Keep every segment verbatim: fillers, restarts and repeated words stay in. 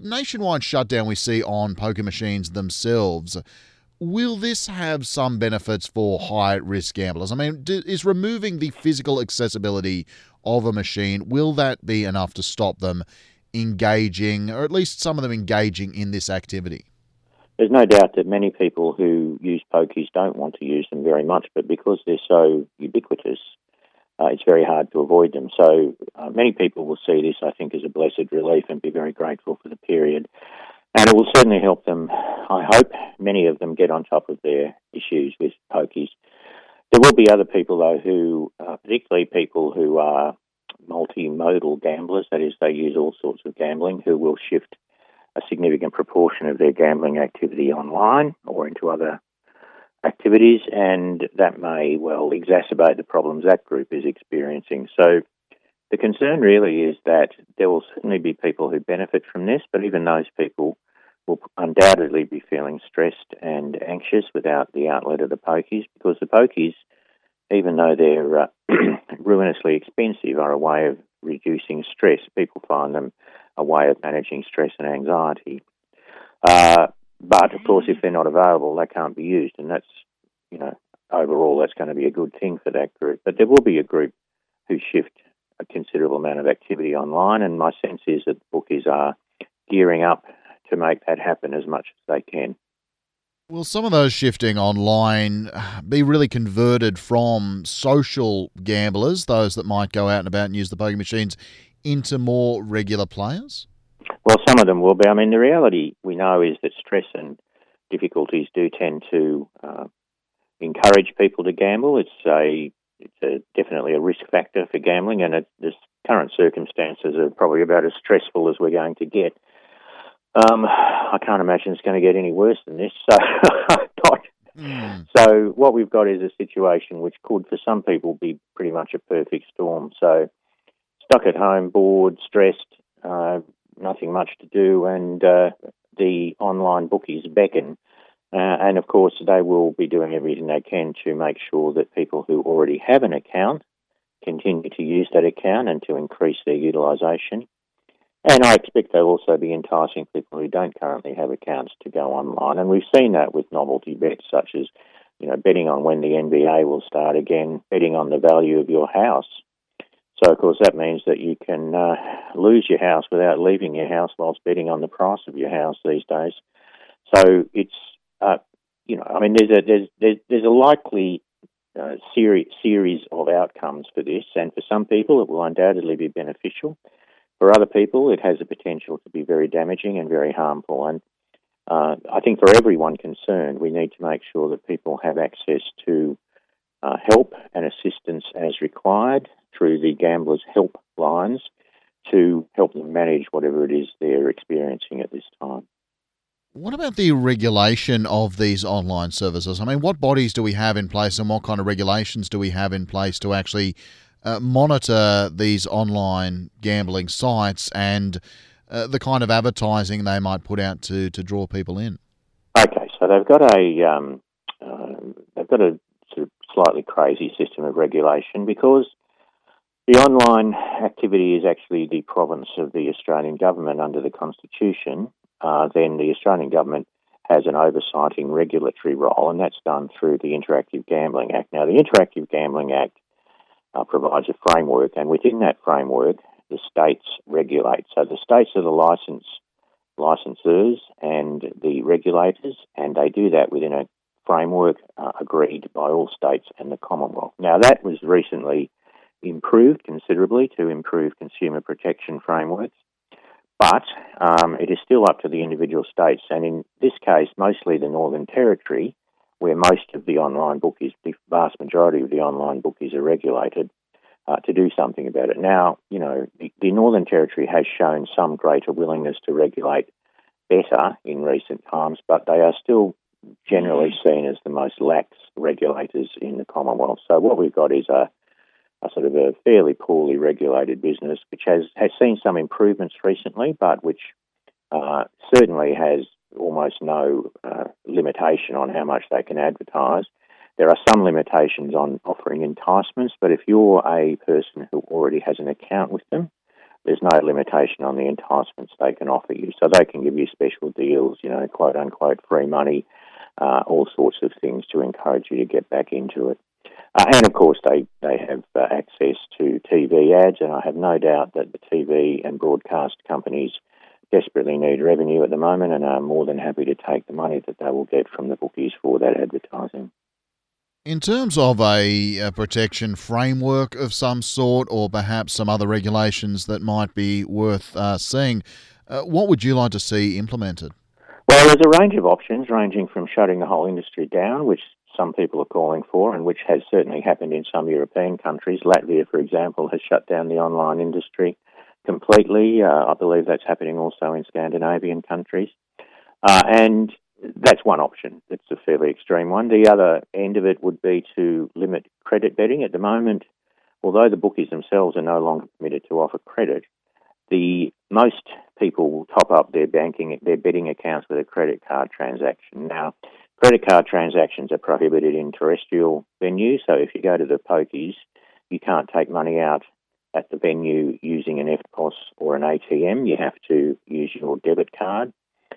nationwide shutdown we see on poker machines themselves, will this have some benefits for high-risk gamblers? I mean, do, is removing the physical accessibility of a machine, will that be enough to stop them engaging, or at least some of them engaging in this activity? There's no doubt that many people who use pokies don't want to use them very much, but because they're so ubiquitous, uh, it's very hard to avoid them. So uh, many people will see this, I think, as a blessed relief and be very grateful for the period. And it will certainly help them, I hope, many of them get on top of their issues with pokies. There will be other people, though, who, uh, particularly people who are multimodal gamblers, that is, they use all sorts of gambling, who will shift a significant proportion of their gambling activity online or into other activities, and that may well exacerbate the problems that group is experiencing. So the concern really is that there will certainly be people who benefit from this, but even those people will undoubtedly be feeling stressed and anxious without the outlet of the pokies, because the pokies, even though they're uh, ruinously expensive, are a way of reducing stress. People find them a way of managing stress and anxiety. Uh, but, of course, if they're not available, they can't be used, and that's, you know, overall that's going to be a good thing for that group. But there will be a group who shift a considerable amount of activity online, and my sense is that the bookies are gearing up to make that happen as much as they can. Will some of those shifting online be really converted from social gamblers, those that might go out and about and use the poker machines, into more regular players? Well, some of them will be. I mean, the reality we know is that stress and difficulties do tend to uh, encourage people to gamble. It's a it's a, definitely a risk factor for gambling, and it, the current circumstances are probably about as stressful as we're going to get. Um, I can't imagine it's going to get any worse than this. So, mm. so what we've got is a situation which could, for some people, be pretty much a perfect storm. So, stuck at home, bored, stressed, uh, nothing much to do, and uh, the online bookies beckon. Uh, and, of course, they will be doing everything they can to make sure that people who already have an account continue to use that account and to increase their utilisation. And I expect they'll also be enticing people who don't currently have accounts to go online. And we've seen that with novelty bets such as, you know, betting on when the N B A will start again, betting on the value of your house. So, of course, that means that you can uh, lose your house without leaving your house whilst betting on the price of your house these days. So it's, uh, you know, I mean, there's a there's there's, there's a likely uh, series series of outcomes for this, and for some people it will undoubtedly be beneficial. For other people, it has the potential to be very damaging and very harmful. And uh, I think for everyone concerned, we need to make sure that people have access to uh, help and assistance as required through the gamblers' help lines to help them manage whatever it is they're experiencing at this time. What about the regulation of these online services? I mean, what bodies do we have in place, and what kind of regulations do we have in place to actually Uh, monitor these online gambling sites and uh, the kind of advertising they might put out to, to draw people in? Okay, so they've got a um, uh, they've got a sort of slightly crazy system of regulation because the online activity is actually the province of the Australian government under the Constitution. Uh, then the Australian government has an oversighting regulatory role, and that's done through the Interactive Gambling Act. Now, the Interactive Gambling Act Uh, provides a framework, and within that framework, the states regulate. So the states are the license licensors and the regulators, and they do that within a framework uh, agreed by all states and the Commonwealth. Now, that was recently improved considerably to improve consumer protection frameworks, but um, it is still up to the individual states, and in this case, mostly the Northern Territory, where most of the online bookies, the vast majority of the online bookies are regulated, uh, to do something about it. Now, you know, the, the Northern Territory has shown some greater willingness to regulate better in recent times, but they are still generally seen as the most lax regulators in the Commonwealth. So what we've got is a, a sort of a fairly poorly regulated business, which has, has seen some improvements recently, but which uh, certainly has almost no uh, limitation on how much they can advertise. There are some limitations on offering enticements, but if you're a person who already has an account with them, there's no limitation on the enticements they can offer you. So they can give you special deals, you know, quote unquote free money, uh, all sorts of things to encourage you to get back into it. Uh, and of course, they, they have uh, access to T V ads, and I have no doubt that the T V and broadcast companies desperately need revenue at the moment and are more than happy to take the money that they will get from the bookies for that advertising. In terms of a, a protection framework of some sort, or perhaps some other regulations that might be worth uh, seeing, uh, what would you like to see implemented? Well, there's a range of options, ranging from shutting the whole industry down, which some people are calling for, and which has certainly happened in some European countries. Latvia, for example, has shut down the online industry completely. Uh, I believe that's happening also in Scandinavian countries. Uh, and that's one option. It's a fairly extreme one. The other end of it would be to limit credit betting. At the moment, although the bookies themselves are no longer permitted to offer credit, the most people will top up their banking, their betting accounts with a credit card transaction. Now, credit card transactions are prohibited in terrestrial venues, so if you go to the pokies, you can't take money out at the venue using an F P O S or an A T M. You have to use your debit card.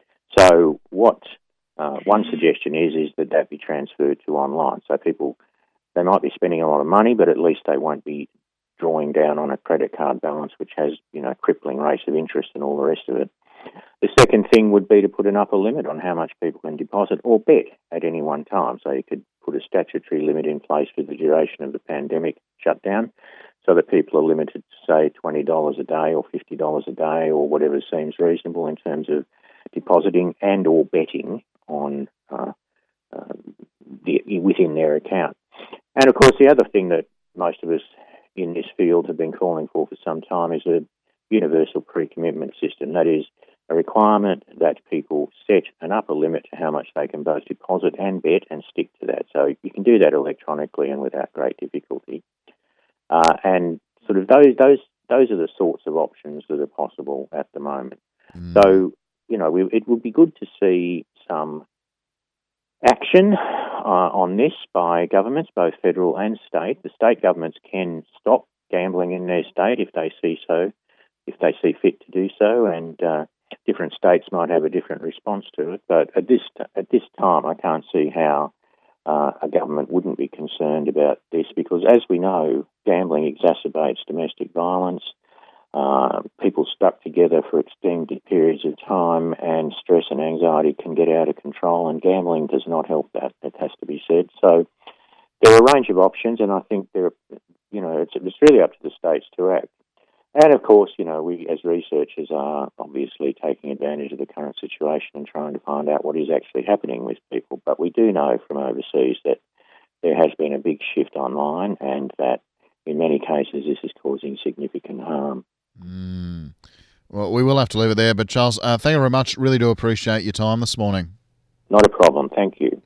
So what uh, one suggestion is is that that be transferred to online. So people, they might be spending a lot of money, but at least they won't be drawing down on a credit card balance, which has, you know, crippling rates of interest and all the rest of it. The second thing would be to put an upper limit on how much people can deposit or bet at any one time. So you could put a statutory limit in place for the duration of the pandemic shutdown, so that people are limited to, say, twenty dollars a day or fifty dollars a day or whatever seems reasonable in terms of depositing and or betting on uh, uh, the, within their account. And, of course, the other thing that most of us in this field have been calling for for some time is a universal pre-commitment system. That is, a requirement that people set an upper limit to how much they can both deposit and bet and stick to that. So you can do that electronically and without great difficulty. Uh, and sort of those those those are the sorts of options that are possible at the moment. Mm. So, you know, we, it would be good to see some action uh, on this by governments, both federal and state. The state governments can stop gambling in their state if they see so, if they see fit to do so, and uh, different states might have a different response to it. But at this at this time, I can't see how uh, a government wouldn't be concerned about this, because, as we know, gambling exacerbates domestic violence. Uh, people stuck together for extended periods of time, and stress and anxiety can get out of control, and gambling does not help that. It has to be said. So there are a range of options, and I think there, you know, it's, it's really up to the states to act. And of course, you know, we as researchers are obviously taking advantage of the current situation and trying to find out what is actually happening with people. But we do know from overseas that there has been a big shift online, and that in many cases this is causing significant harm. Mm. Well, we will have to leave it there. But Charles, uh, thank you very much. Really do appreciate your time this morning. Not a problem. Thank you.